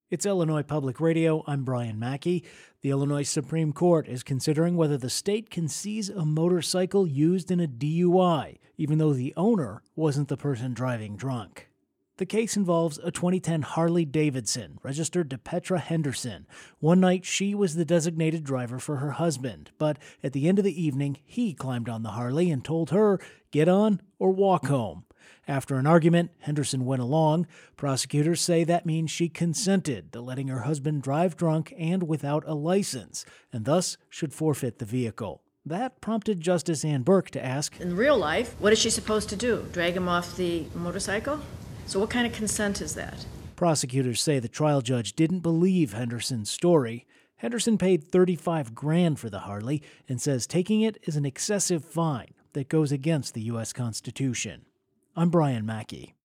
It's Illinois Public Radio. I'm Brian Mackey. The Illinois Supreme Court is considering whether the state can seize a motorcycle used in a DUI, even though the owner wasn't the person driving drunk. The case involves a 2010 Harley-Davidson registered to Petra Henderson. One night, she was the designated driver for her husband, but at the end of the evening, he climbed on the Harley and told her, "Get on or walk home." After an argument, Henderson went along. Prosecutors say that means she consented to letting her husband drive drunk and without a license, and thus should forfeit the vehicle. That prompted Justice Ann Burke to ask, in real life, what is she supposed to do? Drag him off the motorcycle? So what kind of consent is that? Prosecutors say the trial judge didn't believe Henderson's story. Henderson paid $35,000 for the Harley and says taking it is an excessive fine that goes against the U.S. Constitution. I'm Brian Mackey.